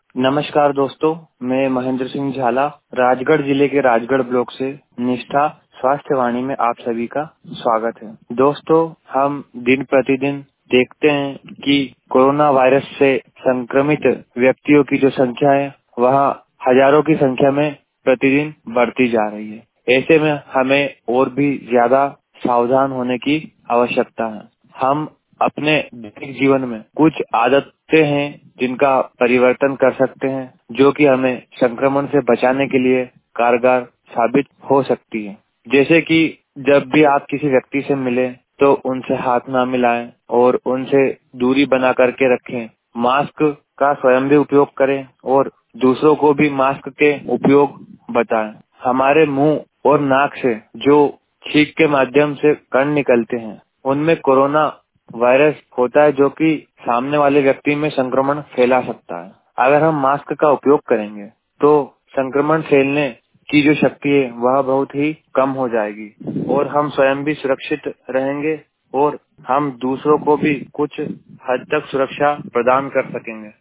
नमस्कार दोस्तों, मैं महेंद्र सिंह झाला राजगढ़ जिले के राजगढ़ ब्लॉक से निष्ठा स्वास्थ्य वाणी में आप सभी का स्वागत है। दोस्तों, हम दिन प्रतिदिन देखते हैं कि कोरोना वायरस से संक्रमित व्यक्तियों की जो संख्या है वह हजारों की संख्या में प्रतिदिन बढ़ती जा रही है। ऐसे में हमें और भी ज्यादा सावधान होने की आवश्यकता है। हम अपने दैनिक जीवन में कुछ आदतें हैं जिनका परिवर्तन कर सकते हैं, जो कि हमें संक्रमण से बचाने के लिए कारगर साबित हो सकती है। जैसे कि जब भी आप किसी व्यक्ति से मिले तो उनसे हाथ ना मिलाएं और उनसे दूरी बना करके रखें। मास्क का स्वयं भी उपयोग करें और दूसरों को भी मास्क के उपयोग बताएं। हमारे मुंह और नाक से जो छींक के माध्यम से कण निकलते हैं उनमें कोरोना वायरस होता है, जो कि सामने वाले व्यक्ति में संक्रमण फैला सकता है। अगर हम मास्क का उपयोग करेंगे तो संक्रमण फैलने की जो शक्ति है वह बहुत ही कम हो जाएगी और हम स्वयं भी सुरक्षित रहेंगे और हम दूसरों को भी कुछ हद तक सुरक्षा प्रदान कर सकेंगे।